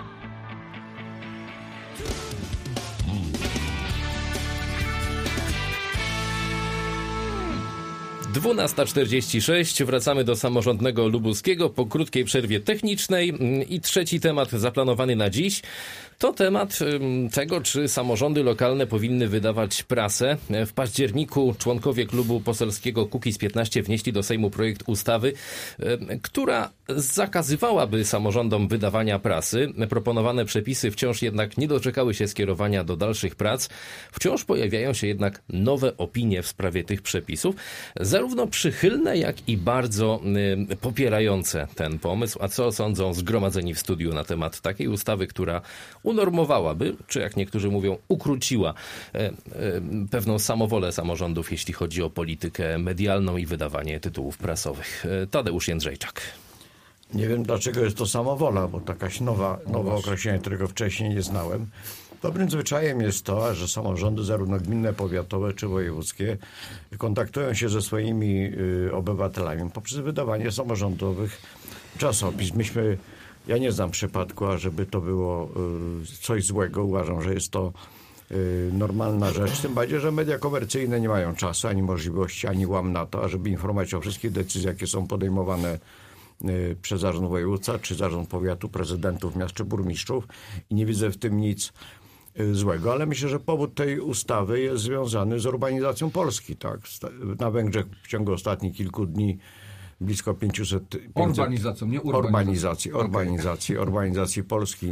dwunasta czterdzieści sześć. Wracamy do samorządnego lubuskiego po krótkiej przerwie technicznej i trzeci temat zaplanowany na dziś to temat tego, czy samorządy lokalne powinny wydawać prasę. W październiku członkowie klubu poselskiego Kukiz piętnaście wnieśli do Sejmu projekt ustawy, która zakazywałaby samorządom wydawania prasy. Proponowane przepisy wciąż jednak nie doczekały się skierowania do dalszych prac. Wciąż pojawiają się jednak nowe opinie w sprawie tych przepisów, zarówno przychylne, jak i bardzo y, popierające ten pomysł. A co sądzą zgromadzeni w studiu na temat takiej ustawy, która unormowałaby, czy jak niektórzy mówią, ukróciła y, y, pewną samowolę samorządów, jeśli chodzi o politykę medialną i wydawanie tytułów prasowych. Y, Tadeusz Jędrzejczak. Nie wiem, dlaczego jest to samowola, bo jakaś nowa, nowe określenie, którego wcześniej nie znałem. Dobrym zwyczajem jest to, że samorządy, zarówno gminne, powiatowe czy wojewódzkie, kontaktują się ze swoimi y, obywatelami poprzez wydawanie samorządowych czasopism. Myśmy, ja nie znam przypadku, ażeby to było y, coś złego. Uważam, że jest to y, normalna rzecz. Tym bardziej, że media komercyjne nie mają czasu, ani możliwości, ani łam na to, ażeby informować o wszystkich decyzjach, jakie są podejmowane y, przez zarząd województwa, czy zarząd powiatu, prezydentów miast, czy burmistrzów. I nie widzę w tym nic złego, ale myślę, że powód tej ustawy jest związany z urbanizacją Polski. Tak? Na Węgrzech w ciągu ostatnich kilku dni blisko pięćset... Urbanizacją, nie urbanizacją. Urbanizacji, urbanizacji, urbanizacji Polski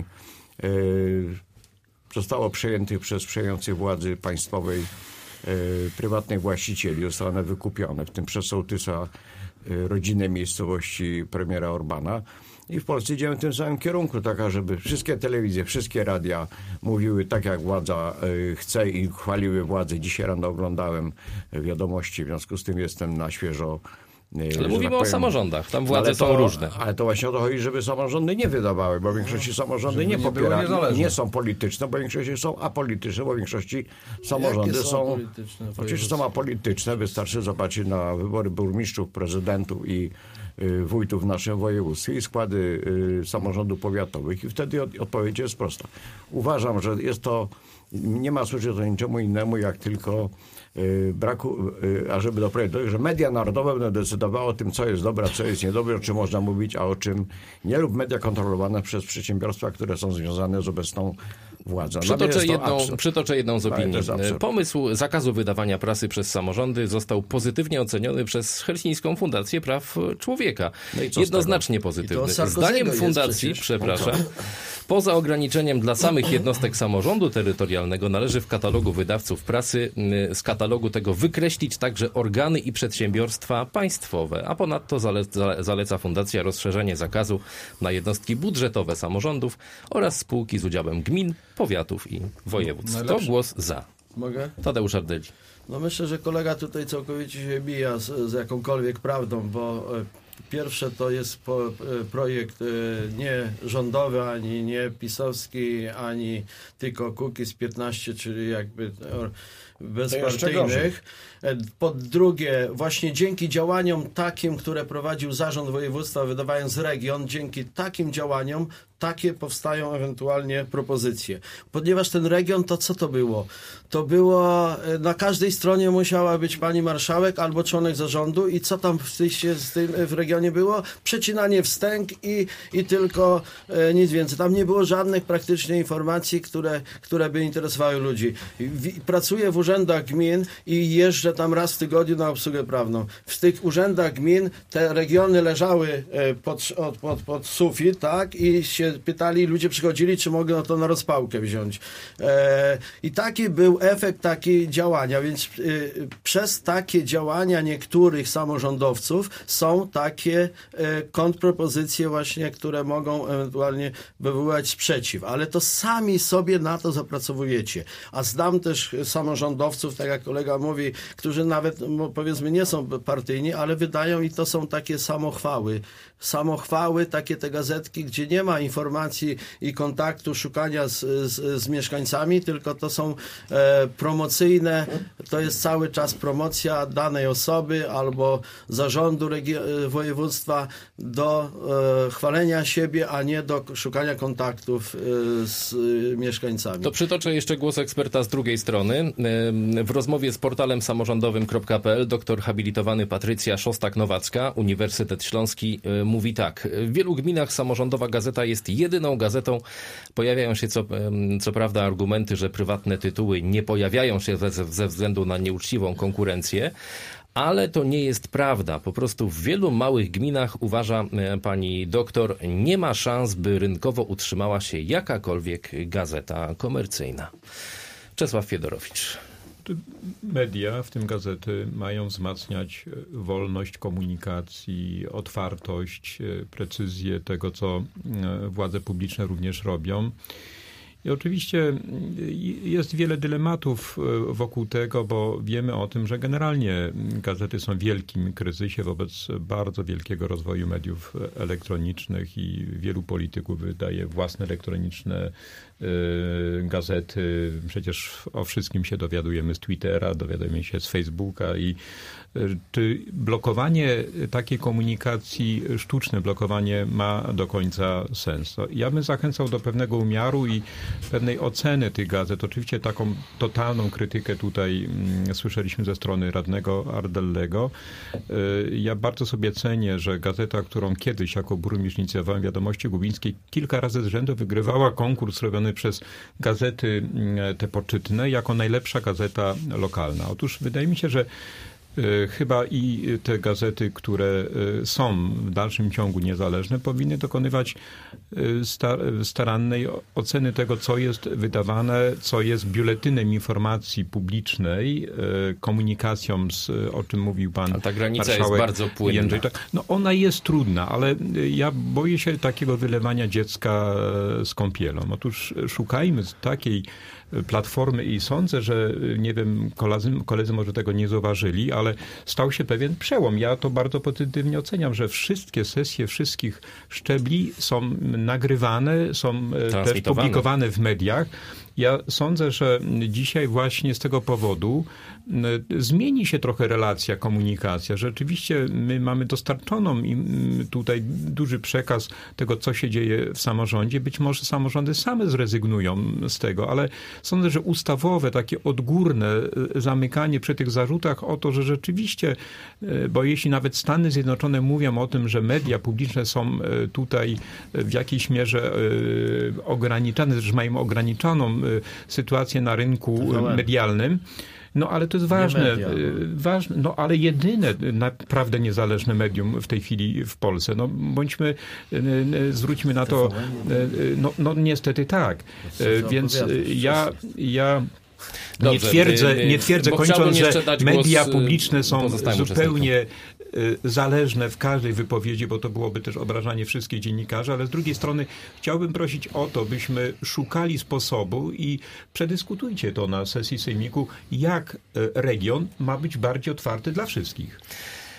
yy, zostało przejętych przez przejęcych władzy państwowej yy, prywatnych właścicieli. Zostały one wykupione, w tym przez sołtysa yy, rodzinnej miejscowości premiera Orbana. I w Polsce idziemy w tym samym kierunku, taka, żeby wszystkie telewizje, wszystkie radia mówiły tak, jak władza y, chce i chwaliły władzę. Dzisiaj rano oglądałem wiadomości, w związku z tym jestem na świeżo. Y, ale mówimy tak o powiem, samorządach, tam władze to, są różne. Ale to właśnie o to chodzi, żeby samorządy nie wydawały, bo w większości samorządy nie, nie popierają, nie są polityczne, bo w większości są apolityczne, bo w większości samorządy Jakie są, są polityczne? Oczywiście są apolityczne, wystarczy zobaczyć na wybory burmistrzów, prezydentów i wójtów w naszym województwie i składy y, samorządów powiatowych i wtedy od, odpowiedź jest prosta. Uważam, że jest to, nie ma służyć to niczemu innemu, jak tylko y, braku, y, ażeby doprowadzić, że media narodowe będą decydowały o tym, co jest dobre, a co jest niedobre, o czym można mówić, a o czym nie, lub media kontrolowane przez przedsiębiorstwa, które są związane z obecną władzą. Przytoczę jedną, przytoczę jedną z opinii. Tak, pomysł zakazu wydawania prasy przez samorządy został pozytywnie oceniony przez Helsińską Fundację Praw Człowieka. No jednoznacznie pozytywny. Zdaniem fundacji, przepraszam, poza ograniczeniem dla samych jednostek samorządu terytorialnego należy w katalogu wydawców prasy z katalogu tego wykreślić także organy i przedsiębiorstwa państwowe, a ponadto zaleca, zaleca fundacja rozszerzenie zakazu na jednostki budżetowe samorządów oraz spółki z udziałem gmin, powiatów i województw. Najlepszy. To głos za. Mogę? Tadeusz Ardyli. No myślę, że kolega tutaj całkowicie się bija z, z jakąkolwiek prawdą, bo e, pierwsze to jest po, e, projekt e, nie rządowy, ani nie pisowski, ani tylko Kukiz piętnaście, czyli jakby bezpartyjnych. Po drugie, właśnie dzięki działaniom takim, które prowadził Zarząd Województwa, wydawając region, dzięki takim działaniom takie powstają ewentualnie propozycje. Ponieważ ten region, to co to było? To było, na każdej stronie musiała być pani marszałek albo członek zarządu i co tam w, tej, w, tym, w regionie było? Przecinanie wstęg i, i tylko e, nic więcej. Tam nie było żadnych praktycznie informacji, które, które by interesowały ludzi. W, pracuję w urzędach gmin i jeżdżę tam raz w tygodniu na obsługę prawną. W tych urzędach gmin te regiony leżały e, pod, pod, pod, pod sufit, tak? I się pytali, ludzie przychodzili, czy mogą to na rozpałkę wziąć. E, I taki był efekt takiej działania, więc y, przez takie działania niektórych samorządowców są takie y, kontrpropozycje właśnie, które mogą ewentualnie wywołać sprzeciw, ale to sami sobie na to zapracowujecie. A znam też samorządowców, tak jak kolega mówi, którzy nawet powiedzmy nie są partyjni, ale wydają i to są takie samochwały. Samochwały, takie te gazetki, gdzie nie ma informacji i kontaktu, szukania z, z, z mieszkańcami, tylko to są e, promocyjne, to jest cały czas promocja danej osoby albo zarządu regi- województwa do e, chwalenia siebie, a nie do szukania kontaktów e, z e, mieszkańcami. To przytoczę jeszcze głos eksperta z drugiej strony. W rozmowie z portalem samorządowym kropka p l doktor habilitowany Patrycja Szostak-Nowacka, Uniwersytet Śląski, mówi tak. W wielu gminach samorządowa gazeta jest jedyną gazetą. Pojawiają się co, co prawda argumenty, że prywatne tytuły nie pojawiają się ze, ze względu na nieuczciwą konkurencję, ale to nie jest prawda. Po prostu w wielu małych gminach, uważa pani doktor, nie ma szans, by rynkowo utrzymała się jakakolwiek gazeta komercyjna. Czesław Fiedorowicz. Media, w tym gazety, mają wzmacniać wolność komunikacji, otwartość, precyzję tego, co władze publiczne również robią. I oczywiście jest wiele dylematów wokół tego, bo wiemy o tym, że generalnie gazety są w wielkim kryzysie wobec bardzo wielkiego rozwoju mediów elektronicznych i wielu polityków wydaje własne elektroniczne gazety. Przecież o wszystkim się dowiadujemy z Twittera, dowiadujemy się z Facebooka i czy blokowanie takiej komunikacji, sztuczne blokowanie ma do końca sens? Ja bym zachęcał do pewnego umiaru i pewnej oceny tych gazet. Oczywiście taką totalną krytykę tutaj mm, słyszeliśmy ze strony radnego Ardellego. Ja bardzo sobie cenię, że gazeta, którą kiedyś jako burmistrz inicjowałem, Wiadomości Gubińskiej, kilka razy z rzędu wygrywała konkurs robiony przez gazety te poczytne jako najlepsza gazeta lokalna. Otóż wydaje mi się, że chyba i te gazety, które są w dalszym ciągu niezależne, powinny dokonywać starannej oceny tego, co jest wydawane, co jest biuletynem informacji publicznej, komunikacją, z, o czym mówił pan. A ta granica marszałek jest bardzo płynna. Jędrzej. No ona jest trudna, ale ja boję się takiego wylewania dziecka z kąpielą. Otóż szukajmy takiej platformy i sądzę, że nie wiem, koledzy, koledzy może tego nie zauważyli, ale stał się pewien przełom. Ja to bardzo pozytywnie oceniam, że wszystkie sesje wszystkich szczebli są nagrywane, są też publikowane w mediach. Ja sądzę, że dzisiaj właśnie z tego powodu zmieni się trochę relacja, komunikacja. Rzeczywiście my mamy dostarczoną im tutaj duży przekaz tego, co się dzieje w samorządzie. Być może samorządy same zrezygnują z tego, ale sądzę, że ustawowe, takie odgórne zamykanie przy tych zarzutach o to, że rzeczywiście, bo jeśli nawet Stany Zjednoczone mówią o tym, że media publiczne są tutaj w jakiejś mierze ograniczane, że mają ograniczoną sytuację na rynku medialnym, no ale to jest ważne, ważne, no ale jedyne naprawdę niezależne medium w tej chwili w Polsce. No bądźmy, zwróćmy na to, no, no niestety tak. Więc ja, ja nie twierdzę, nie twierdzę kończąc, że media publiczne są zupełnie zależne w każdej wypowiedzi, bo to byłoby też obrażanie wszystkich dziennikarzy, ale z drugiej strony chciałbym prosić o to, byśmy szukali sposobu i przedyskutujcie to na sesji sejmiku, jak region ma być bardziej otwarty dla wszystkich.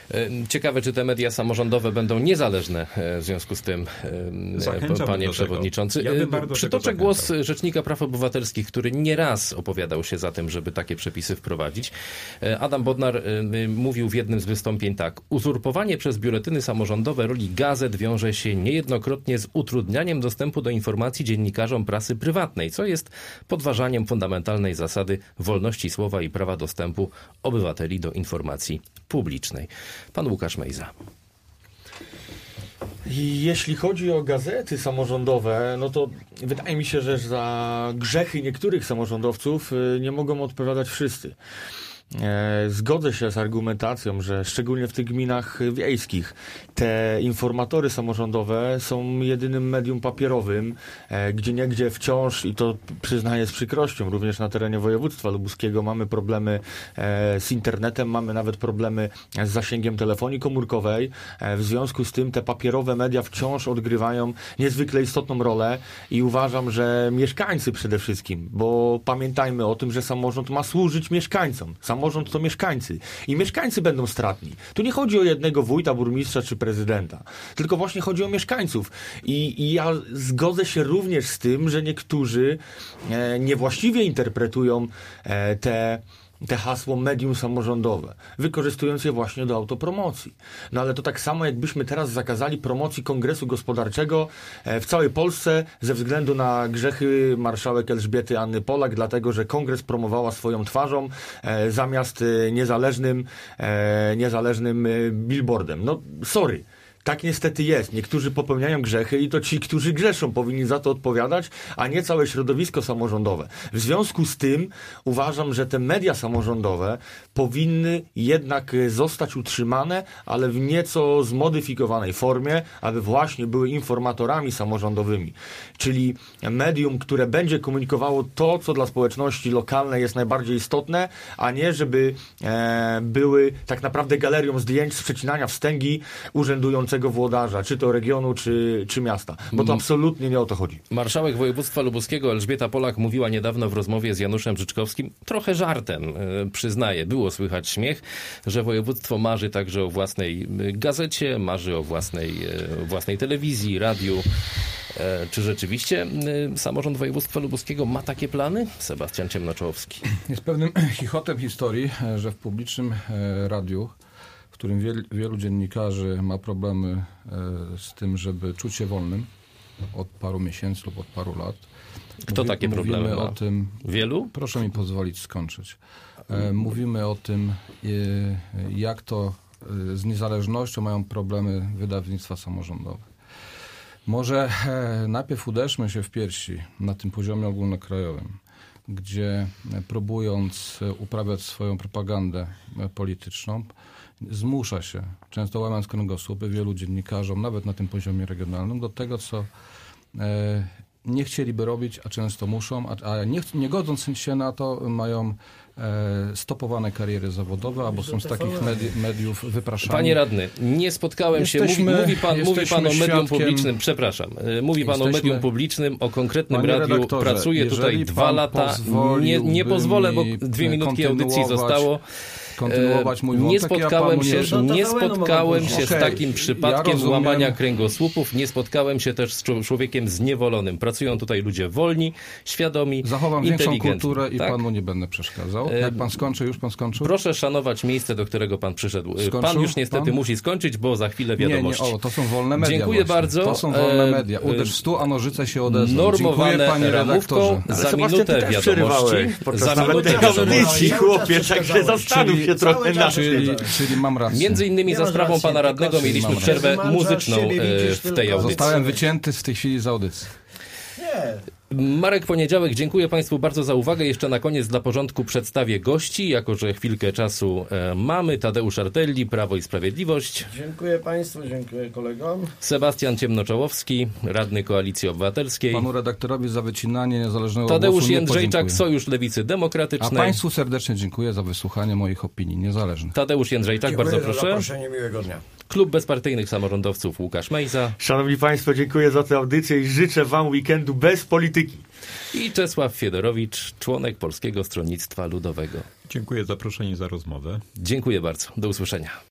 Ciekawe, czy te media samorządowe będą niezależne w związku z tym, Zachęcam panie do przewodniczący. tego. Ja bym bardzo Przytoczę tego głos zachęcał. Rzecznika Praw Obywatelskich, który nieraz opowiadał się za tym, żeby takie przepisy wprowadzić. Adam Bodnar mówił w jednym z wystąpień tak. Uzurpowanie przez biuletyny samorządowe roli gazet wiąże się niejednokrotnie z utrudnianiem dostępu do informacji dziennikarzom prasy prywatnej, co jest podważaniem fundamentalnej zasady wolności słowa i prawa dostępu obywateli do informacji publicznej. Pan Łukasz Mejza. Jeśli chodzi o gazety samorządowe, no to wydaje mi się, że za grzechy niektórych samorządowców nie mogą odpowiadać wszyscy. Zgodzę się z argumentacją, że szczególnie w tych gminach wiejskich te informatory samorządowe są jedynym medium papierowym, gdzie niegdzie wciąż, i to przyznaję z przykrością, również na terenie województwa lubuskiego mamy problemy z internetem, mamy nawet problemy z zasięgiem telefonii komórkowej. W związku z tym te papierowe media wciąż odgrywają niezwykle istotną rolę i uważam, że mieszkańcy przede wszystkim, bo pamiętajmy o tym, że samorząd ma służyć mieszkańcom. Samorząd to mieszkańcy. I mieszkańcy będą stratni. Tu nie chodzi o jednego wójta, burmistrza czy prezydenta. Tylko właśnie chodzi o mieszkańców. I, i ja zgodzę się również z tym, że niektórzy e, niewłaściwie interpretują e, te te hasło medium samorządowe, wykorzystując je właśnie do autopromocji. No ale to tak samo, jakbyśmy teraz zakazali promocji Kongresu Gospodarczego w całej Polsce ze względu na grzechy marszałek Elżbiety Anny Polak, dlatego że kongres promowała swoją twarzą e, zamiast e, niezależnym, e, niezależnym e, billboardem. No sorry. Tak niestety jest. Niektórzy popełniają grzechy i to ci, którzy grzeszą, powinni za to odpowiadać, a nie całe środowisko samorządowe. W związku z tym uważam, że te media samorządowe powinny jednak zostać utrzymane, ale w nieco zmodyfikowanej formie, aby właśnie były informatorami samorządowymi. Czyli medium, które będzie komunikowało to, co dla społeczności lokalnej jest najbardziej istotne, a nie żeby e, były tak naprawdę galerią zdjęć z przecinania wstęgi urzędującego włodarza, czy to regionu, czy, czy miasta. Bo to absolutnie nie o to chodzi. Marszałek województwa lubuskiego Elżbieta Polak mówiła niedawno w rozmowie z Januszem Życzkowskim, trochę żartem, yy, przyznaję, było słychać śmiech, że województwo marzy także o własnej gazecie, marzy o własnej, yy, własnej telewizji, radiu. Yy, czy rzeczywiście yy, samorząd województwa lubuskiego ma takie plany? Sebastian Ciemnoczołowski. Jest pewnym chichotem historii, że w publicznym e, radiu, w którym wiel, wielu dziennikarzy ma problemy e, z tym, żeby czuć się wolnym od paru miesięcy lub od paru lat. Kto Mówi, takie problemy mówimy ma? O tym, Wielu? Proszę mi pozwolić skończyć. E, mówimy o tym, e, jak to e, z niezależnością mają problemy wydawnictwa samorządowe. Może e, najpierw uderzmy się w piersi na tym poziomie ogólnokrajowym, gdzie e, próbując e, uprawiać swoją propagandę e, polityczną, zmusza się, często łamiąc kręgosłupy, wielu dziennikarzom, nawet na tym poziomie regionalnym, do tego, co e, nie chcieliby robić, a często muszą, a, a nie, nie godząc się na to, mają e, stopowane kariery zawodowe, albo są z takich medi mediów wypraszani. Panie radny, nie spotkałem jesteśmy, się, mówi, mówi, pan, mówi pan o medium świadkiem, publicznym, przepraszam, mówi pan o medium publicznym, o konkretnym radiu, pracuję tutaj dwa lata, nie, nie pozwolę, bo dwie minutki audycji zostało. Kontynuować mój nie wątek, spotkałem ja się, nie, nie spotkałem się okay. z takim przypadkiem ja łamania kręgosłupów, nie spotkałem się też z człowiekiem zniewolonym. Pracują tutaj ludzie wolni, świadomi, Zachowam większą inteligentni. kulturę i tak? panu nie będę przeszkadzał. Jak pan skończy, już pan skończył? Proszę szanować miejsce, do którego pan przyszedł. Skończył? Pan już niestety pan? musi skończyć, bo za chwilę wiadomości. Nie, nie, o, to są wolne media. Dziękuję właśnie. bardzo. To są wolne media. Uderz w stół, a nożyce się odezwą. Normowane panie ramówką, za Ale minutę wiadomości. Za minutę wiadomości, chłopie, także zastanów się trochę na Czyli, czyli mam rację. Między innymi za sprawą pana radnego mieliśmy przerwę muzyczną w tej audycji. Zostałem wycięty w tej chwili z audycji. Nie. Marek Poniedziałek, dziękuję państwu bardzo za uwagę. Jeszcze na koniec dla porządku przedstawię gości, jako że chwilkę czasu e, mamy. Tadeusz Artelli, Prawo i Sprawiedliwość. Dziękuję państwu, dziękuję kolegom. Sebastian Ciemnoczołowski, radny Koalicji Obywatelskiej. Panu redaktorowi za wycinanie niezależnego Tadeusz głosu Jędrzejczak, Sojusz Lewicy Demokratycznej. A państwu serdecznie dziękuję za wysłuchanie moich opinii niezależnych. Tadeusz Jędrzejczak, Dziękuję bardzo proszę. za zaproszenie, miłego dnia. Klub Bezpartyjnych Samorządowców Łukasz Mejza. Szanowni Państwo, dziękuję za tę audycję i życzę Wam weekendu bez polityki. I Czesław Fiedorowicz, członek Polskiego Stronnictwa Ludowego. Dziękuję za zaproszenie, za rozmowę. Dziękuję bardzo. Do usłyszenia.